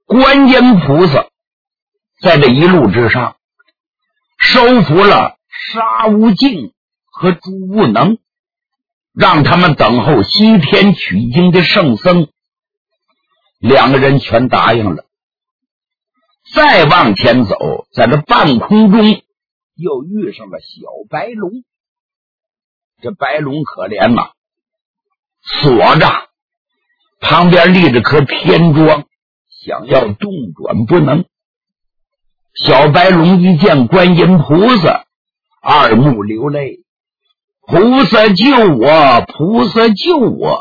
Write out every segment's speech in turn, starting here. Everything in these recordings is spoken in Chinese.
观音菩萨在这一路之上收服了沙悟净和朱悟能，让他们等候西天取经的圣僧，两个人全答应了。再往前走，在这半空中又遇上了小白龙。这白龙可怜呐，锁着，旁边立着棵天桩，想要动转不能。小白龙一见观音菩萨，二目流泪，菩萨救我，菩萨救我。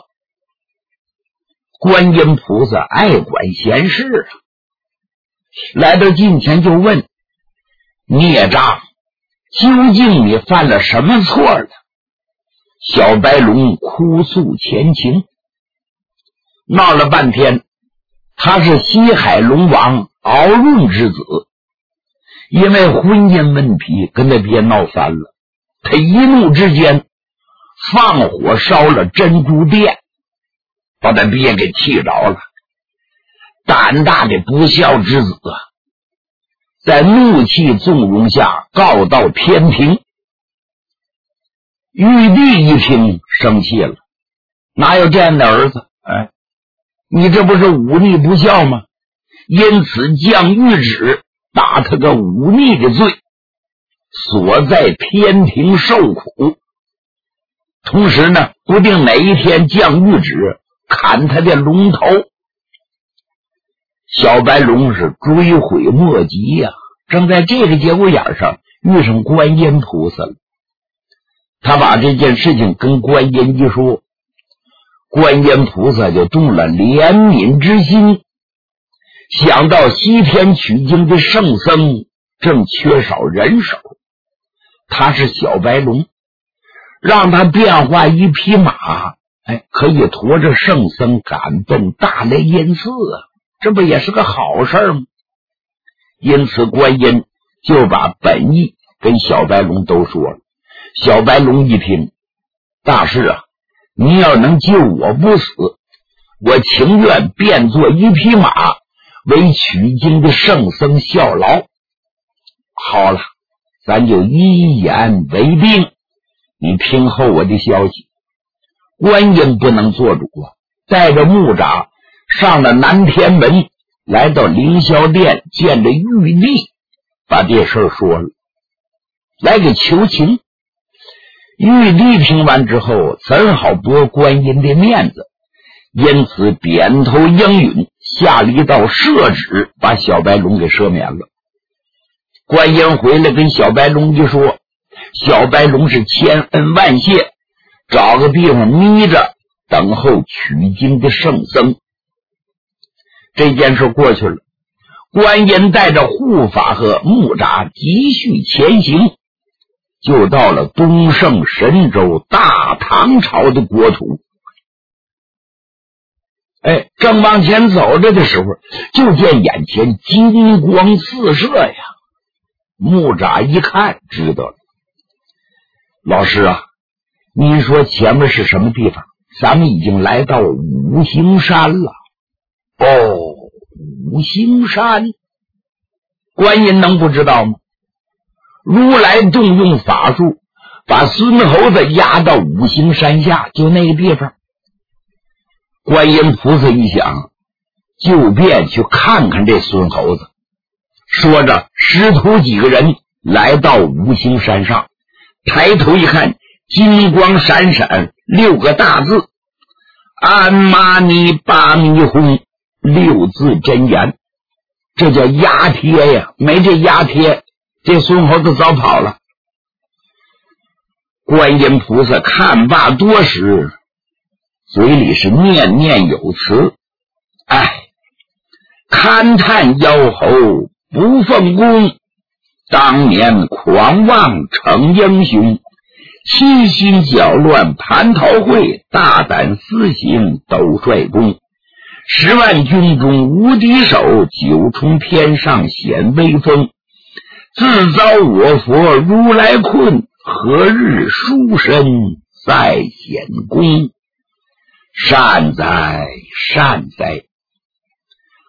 观音菩萨爱管闲事啊，来到近前就问：孽障，究竟你犯了什么错了？小白龙哭诉前情，闹了半天，他是西海龙王敖润之子，因为婚姻问题跟他爹闹翻了，他一怒之间放火烧了珍珠殿，把他爹给气着了。胆大的不孝之子啊，在怒气纵容下告到天庭。玉帝一听生气了，哪有这样的儿子？你这不是忤逆不孝吗？因此降谕旨，打他个忤逆的罪，锁在天庭受苦。同时呢，不定哪一天降谕旨砍他的龙头。小白龙是追悔莫及呀，正在这个节骨眼上遇上观音菩萨了。他把这件事情跟观音一说，观音菩萨就动了怜悯之心，想到西天取经的圣僧正缺少人手，他是小白龙，让他变化一匹马，可以驮着圣僧赶奔大雷音寺啊，这不也是个好事吗？因此观音就把本意跟小白龙都说了。小白龙一听，大师啊，你要能救我不死，我情愿变作一匹马，为取经的圣僧效劳。好了，咱就一言为定，你听候我的消息。观音不能做主啊，带着木吒上了南天门，来到凌霄殿见着玉帝，把这事说了，来给求情。玉帝听完之后，怎好驳观音的面子，因此点头应允，下了一道赦旨，把小白龙给赦免了。观音回来跟小白龙一说，小白龙是千恩万谢，找个地方眯着等候取经的圣僧。这件事过去了，观音带着护法和木吒继续前行，就到了东胜神州大唐朝的国土。正往前走着的时候，就见眼前金光四射呀。木吒一看知道了，老师啊，您说前面是什么地方？咱们已经来到五行山了。五行山，观音能不知道吗？如来动用法术，把孙猴子压到五行山下，就那个地方。观音菩萨一想，就便去看看这孙猴子。说着，师徒几个人来到五行山上，抬头一看，金光闪闪6个大字：安玛尼巴弥吽，6字真言。这叫压贴呀，没这压贴，这孙猴子早跑了。观音菩萨看罢多时，嘴里是念念有词：勘探妖猴不奉公，当年狂妄成英雄，七心搅乱蟠桃会，大胆私行斗帅功，10万军中无敌手，9重天上显威风，自遭我佛如来困，何日书身再显功？善哉善哉！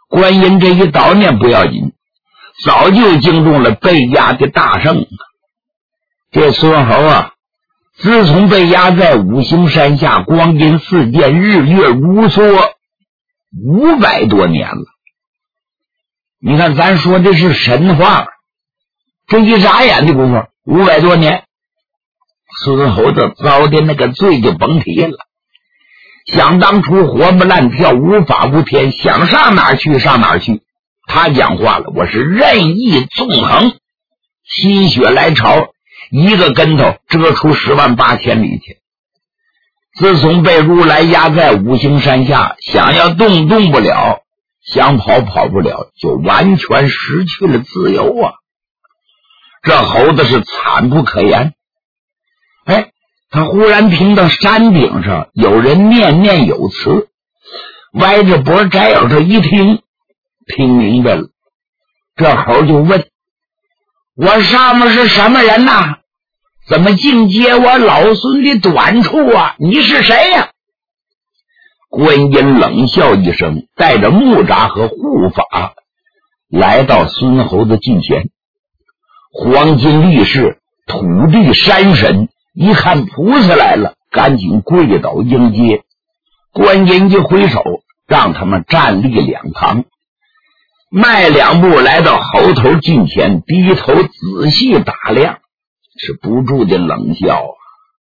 观音这一悼念不要紧，早就惊动了被压的大圣。这孙猴啊，自从被压在五行山下，光阴似箭，日月如梭，500多年了。你看咱说这是神话，这一眨眼的功夫500多年，孙猴子遭的那个罪就甭提了。想当初活蹦乱跳，无法无天，想上哪儿去上哪儿去。他讲话了，我是任意纵横，心血来潮，一个跟头折出108000里去。自从被如来压在五行山下，想要动不了，想跑不了，就完全失去了自由啊！这猴子是惨不可言。他忽然听到山顶上有人念念有词，歪着脖摘耳朵一听明白了。这猴就问：我上面是什么人呐？怎么净揭我老孙的短处啊？你是谁呀？观音冷笑一声，带着木吒和护法来到孙猴子近前。黄金力士、土地山神一看菩萨来了，赶紧跪倒迎接。观音一挥手，让他们站立两旁，迈2步来到猴头近前，低头仔细打量，是不住的冷笑啊。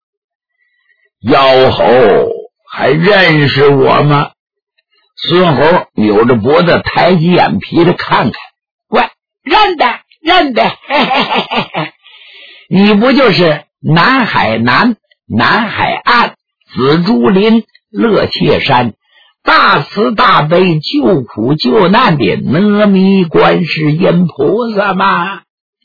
妖猴还认识我吗？孙猴扭着脖子，抬起眼皮子看看，喂，认得，嘿嘿嘿嘿嘿，你不就是南海南、南海岸、紫竹林、乐切山，大慈大悲救苦救难的阿弥观世音菩萨吗？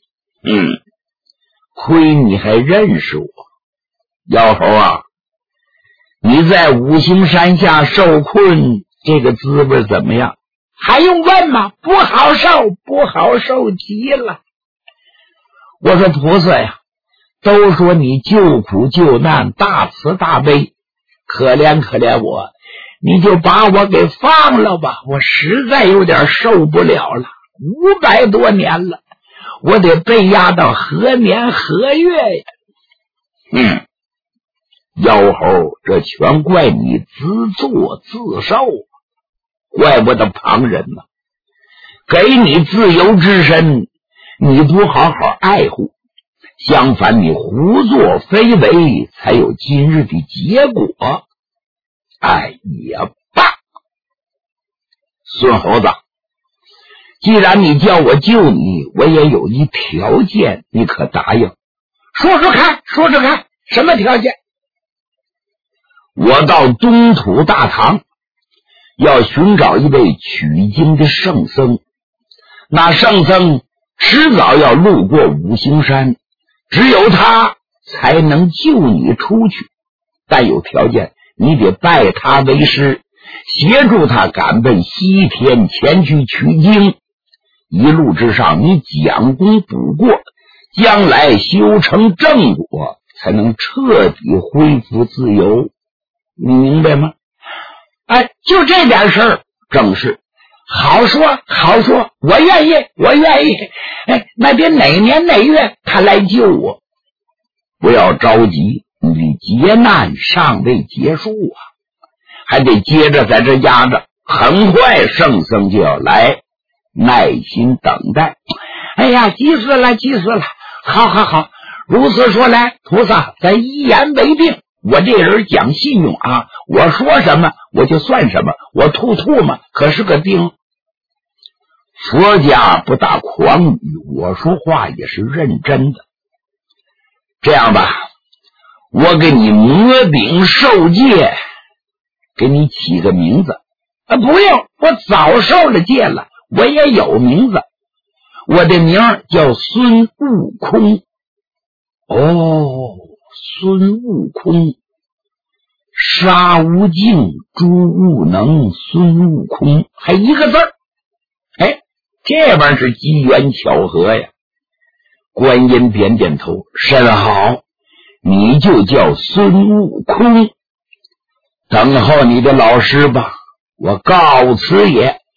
亏你还认识我。妖猴啊，你在五行山下受困，这个滋味怎么样？还用问吗？不好受极了。我说菩萨呀，都说你救苦救难，大慈大悲，可怜我，你就把我给放了吧，我实在有点受不了了，500多年了，我得被压到何年何月呀？妖猴，这全怪你自作自受，怪不得旁人呢。给你自由之身，你不好好爱护，相反你胡作非为，才有今日的结果。也罢，孙猴子，既然你叫我救你，我也有一条件，你可答应？说说看，什么条件？我到东土大唐，要寻找一位取经的圣僧，那圣僧迟早要路过五行山，只有他才能救你出去，但有条件，你得拜他为师，协助他赶奔西天前去取经。一路之上，你讲功补过，将来修成正果，才能彻底恢复自由。你明白吗？就这点事儿，正是好说，我愿意。那得哪年哪月他来救我？不要着急，你的劫难尚未结束啊，还得接着在这压着，很快圣僧就要来，耐心等待。急死了，好，如此说来，菩萨咱一言为定。我这人讲信用啊，我说什么我就算什么，我吐嘛可是个定。佛家不打诳语，我说话也是认真的。这样吧，我给你磨顶受戒，给你起个名字。不用，我早受了戒了，我也有名字，我的名叫孙悟空。孙悟空，杀无尽，诛无能，孙悟空，还一个字儿。这玩意儿是机缘巧合呀。观音点点头，甚好，你就叫孙悟空，等候你的老师吧。我告辞也。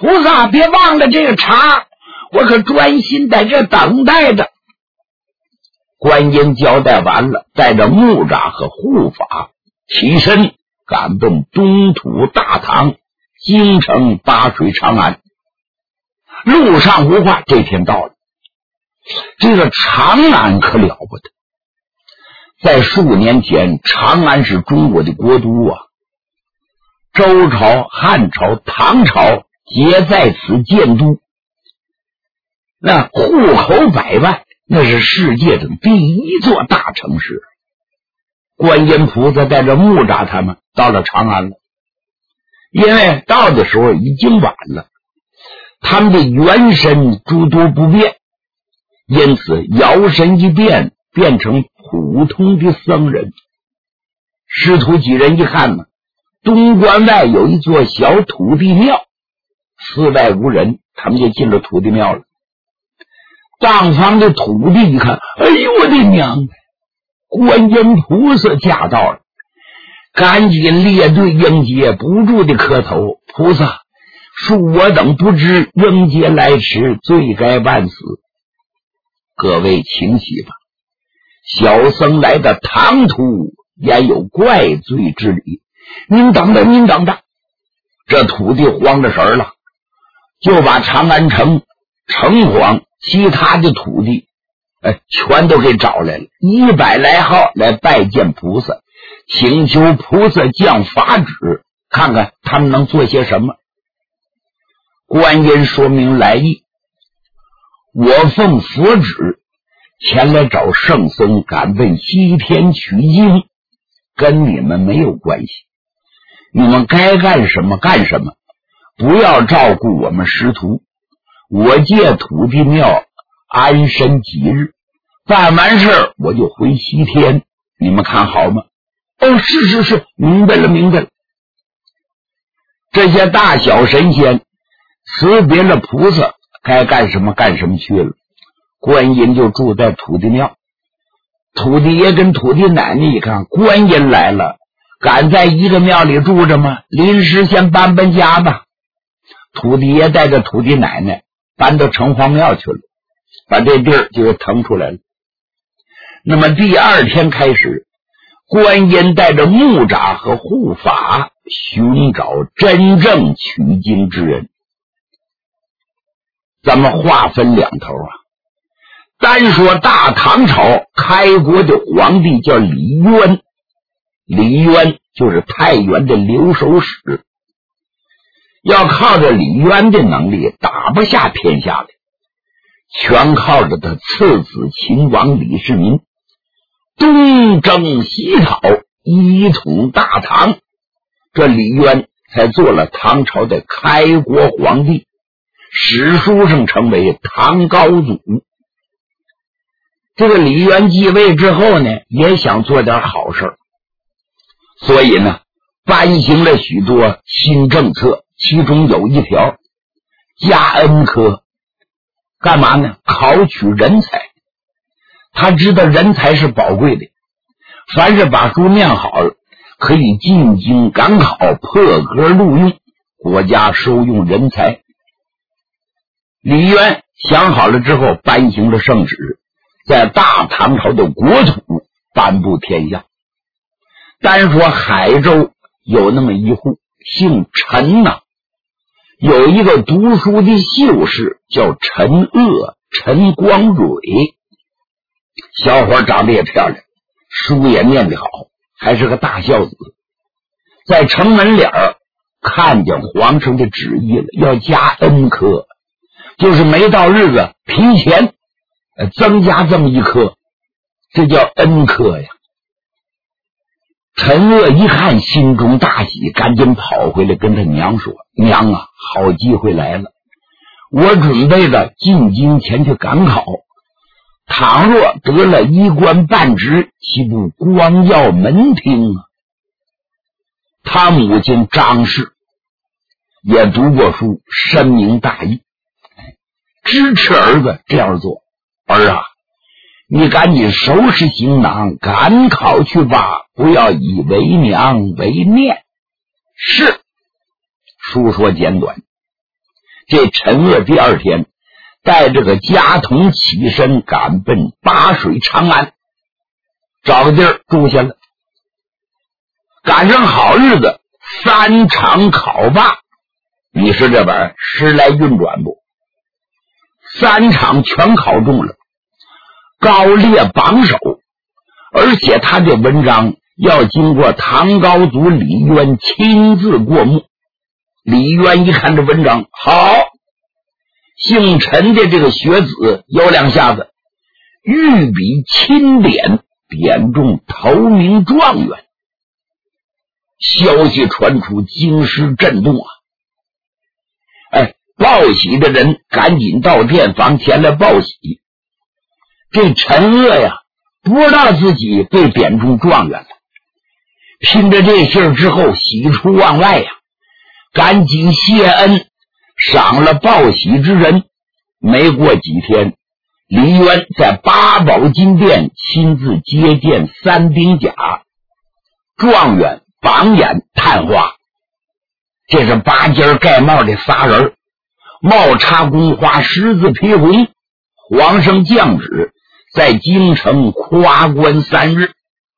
菩萨别忘了这个茶，我可专心在这等待着。观音交代完了，带着木吒和护法起身赶奔东土大唐，京城八水长安。路上无话，这天到了。这个长安可了不得，在数年前，长安是中国的国都啊，周朝、汉朝、唐朝皆在此建都，那户口百万，那是世界上第一座大城市。观音菩萨带着木吒他们到了长安了，因为到的时候已经晚了，他们的元神诸多不便，因此摇身一变，变成普通的僧人。师徒几人一看呢，东关外有一座小土地庙，寺外无人，他们就进了土地庙了。当房的土地一看，哎呦我的娘，观音菩萨驾到了，赶紧列队迎接，不住的磕头。菩萨，恕我等不知，迎接来迟，罪该万死。各位请起吧，小僧来的唐突，也有怪罪之理。您等等，您等等。这土地慌了神了，就把长安城隍其他的土地全都给找来了，100来号来拜见菩萨，请求菩萨降法旨，看看他们能做些什么。观音说明来意，我奉佛旨前来找圣僧，赶奔西天取经，跟你们没有关系，你们该干什么干什么，不要照顾我们师徒。我借土地庙安身几日，办完事我就回西天，你们看好吗？哦，是，明白了。这些大小神仙辞别了菩萨，该干什么干什么去了。观音就住在土地庙，土地爷跟土地奶奶一看观音来了，敢在一个庙里住着吗？临时先搬家吧。土地爷带着土地奶奶搬到城隍庙去了，把这地儿就腾出来了。那么第二天开始，观音带着木吒和护法寻找真正取经之人。咱们划分两头啊，单说大唐朝开国的皇帝叫李渊，李渊就是太原的留守使，要靠着李渊的能力打不下天下来，全靠着他次子秦王李世民东征西讨，一统大唐，这李渊才做了唐朝的开国皇帝，史书上称为唐高祖。这个李渊继位之后呢，也想做点好事，所以呢颁行了许多新政策，其中有一条加恩科，干嘛呢？考取人才。他知道人才是宝贵的，凡是把书念好了，可以进京赶考，破格录用，国家收用人才。李渊想好了之后，颁行了圣旨，在大唐朝的国土颁布天下。单说海州有那么一户姓陈呐，有一个读书的秀士叫陈鄂、陈光蕊，小伙长得也漂亮，书也念得好，还是个大孝子。在城门脸看见皇上的旨意了，要加恩科，就是没到日子提前增加这么一科，这叫恩科呀。陈鄂一看心中大喜，赶紧跑回来跟他娘说，娘啊，好机会来了，我准备着进京前去赶考，倘若得了一官半职，岂不光耀门庭啊？他母亲张氏也读过书，深明大义，支持儿子这样做。儿啊，你赶紧收拾行囊赶考去吧，不要以为娘为念。是，书说简短。 这陈鄂第二天带着个家童起身赶奔巴水长安，找个地儿住下了。赶上好日子，3场考罢，你说这玩意儿时来运转不？3场全考中了，高列榜首，而且他这文章要经过唐高祖李渊亲自过目。李渊一看这文章好，姓陈的这个学子有2下子，御笔钦点，点中头名状元。消息传出，京师震动啊！报喜的人赶紧到殿房前来报喜。这陈鄂呀，不知道自己被点中状元了，听着这信儿之后喜出望外呀，赶紧谢恩，赏了报喜之人。没过几天，李渊在八宝金殿亲自接见3丁甲、状元、榜眼、探花，这是8尖盖帽的仨人，帽插宫花，狮子披红。皇上降旨在京城夸观3日。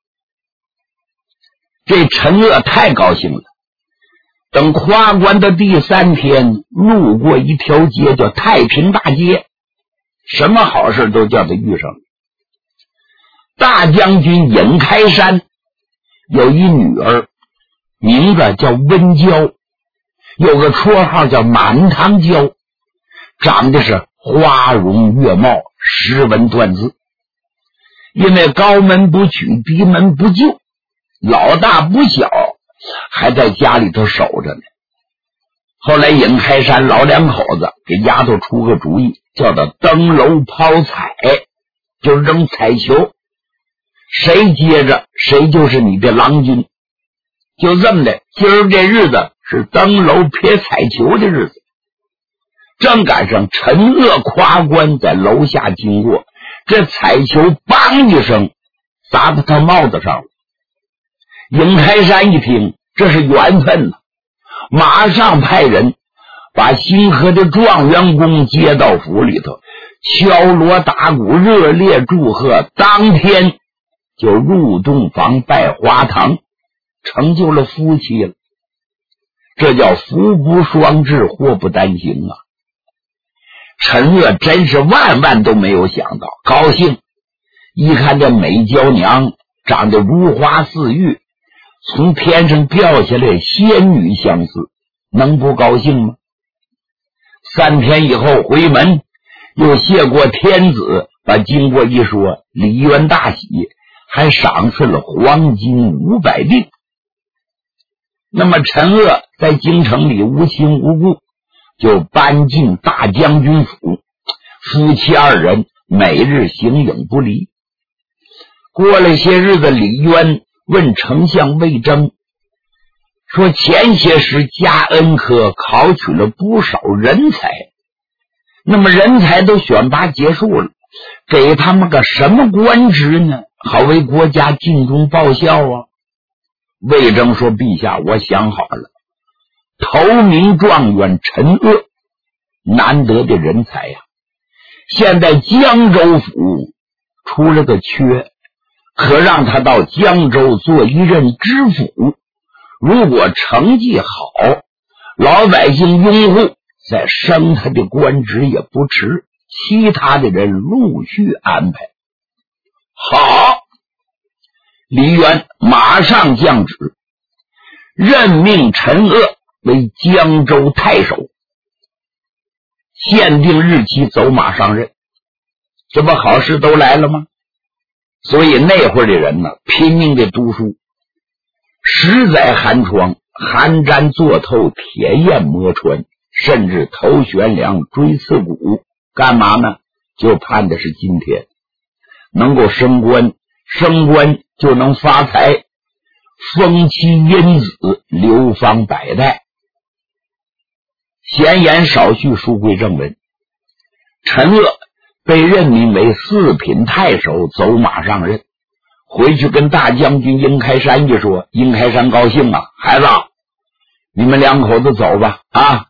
这陈鄂太高兴了。等夸观的第3天，路过一条街叫太平大街，什么好事都叫他遇上。大将军尹开山有一女儿，名字叫温娇，有个绰号叫满堂娇，长得是花容月貌，诗文断字。因为高门不取，低门不就，老大不小，还在家里头守着呢。后来尹开山老2口子给丫头出个主意，叫他登楼抛彩，就扔彩球，谁接着谁就是你的郎君。就这么的，今儿这日子是登楼撇彩球的日子。正赶上陈鄂夸观在楼下经过，这彩球梆一声砸到他帽子上了。尹开山一听这是缘分了，马上派人把新科的状元公接到府里头，敲锣打鼓，热烈祝贺。当天就入洞房拜花堂，成就了夫妻了。这叫福不双至，祸不单行啊！陈鄂真是万万都没有想到，高兴。一看这美娇娘长得如花似玉，从天上掉下来，仙女相似，能不高兴吗？3天以后回门，又谢过天子，把经过一说，李渊大喜，还赏赐了黄金500锭。那么陈鄂在京城里无亲无故，就搬进大将军府，夫妻2人每日形影不离。过了些日子，李渊问丞相魏征说，前些时加恩科考取了不少人才，那么人才都选拔结束了，给他们个什么官职呢，好为国家尽忠报效啊？魏征说，陛下，我想好了，头名状元陈鄂，难得的人才呀，现在江州府出了个缺，可让他到江州做一任知府，如果成绩好，老百姓拥护，再升他的官职也不迟，其他的人陆续安排。好，李渊马上降旨，任命陈鄂为江州太守，限定日期走马上任。这不好事都来了吗？所以那会儿的人呢，拼命的读书，实在寒窗，寒毡坐透，铁砚磨穿，甚至头悬梁，锥刺股，干嘛呢？就盼的是今天能够升官，升官就能发财，封妻荫子，流芳百代。闲言少叙，书归正文。陈鄂被任命为4品太守，走马上任，回去跟大将军殷开山一说，殷开山高兴啊，孩子，你们2口子走吧啊！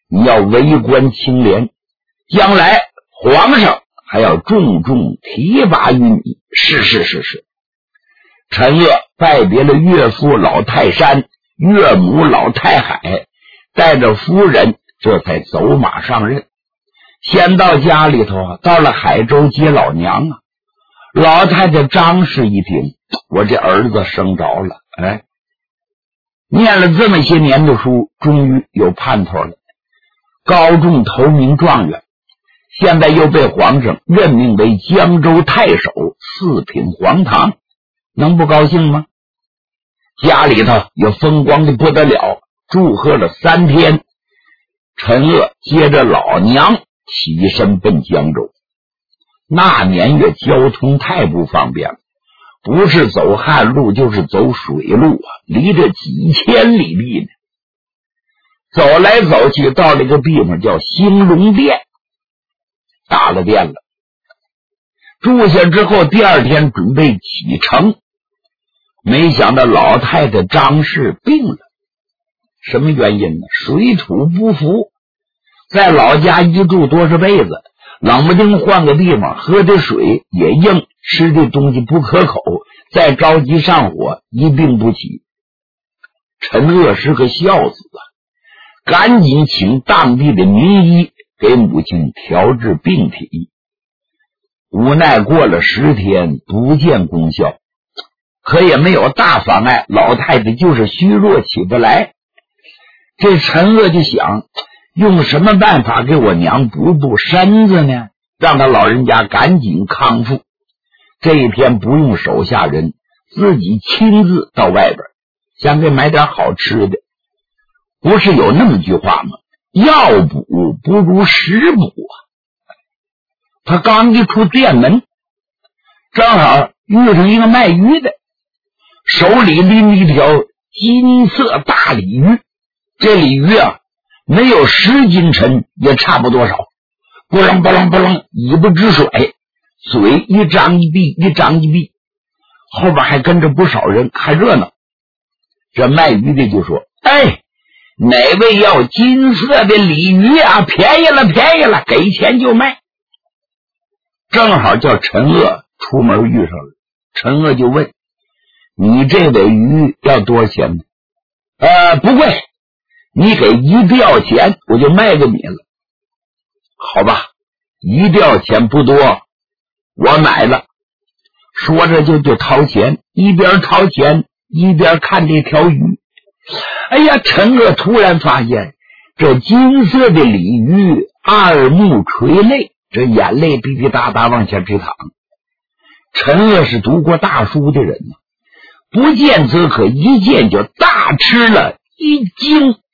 你要为官清廉，将来皇上还要重重提拔于你。是。陈鄂拜别了岳父老泰山、岳母老太海，带着夫人这才走马上任。先到家里头，到了海州接老娘啊。老太太张氏一听，我这儿子生着了，念了这么些年的书，终于有盼头了，高中头名状元，现在又被皇上任命为江州太守，四品黄堂，能不高兴吗？家里头也风光的不得了，祝贺了3天。陈鄂接着老娘起身奔江州。那年月交通太不方便了，不是走旱路就是走水路啊，离着几千里地呢。走来走去，到了一个地方叫兴隆殿，打了殿了。住下之后，第2天准备启程，没想到老太太张氏病了。什么原因呢？水土不服，在老家一住多少辈子，冷不丁换个地方，喝的水也硬，吃的东西不可口，再着急上火，一病不起。陈鄂是个孝子啊，赶紧请当地的名医给母亲调治病体。无奈过了10天不见功效，可也没有大妨碍，老太太就是虚弱起不来。这陈鄂就想，用什么办法给我娘补补身子呢？让他老人家赶紧康复。这一天不用手下人，自己亲自到外边，想给买点好吃的。不是有那么句话吗？药补不如食补啊！他刚一出店门，正好遇上一个卖鱼的，手里拎一条金色大鲤鱼。这鲤鱼啊，没有10斤沉，也差不多少。不楞不楞不楞，尾巴直甩，嘴一张一闭，一张一闭，后边还跟着不少人看热闹。这卖鱼的就说：“哪位要金色的鲤鱼啊？便宜了，便宜了，给钱就卖。”正好叫陈鄂出门遇上了，陈鄂就问：“你这尾鱼要多少钱呢？”不贵，你给1吊钱，我就卖给你了。好吧，1吊钱不多，我买了。说着就掏钱，一边掏钱一边看这条鱼。陈鄂突然发现，这金色的鲤鱼2目垂泪，这眼泪滴滴答答往下直淌。陈鄂是读过大书的人呢，不见则可，一见就大吃了一惊。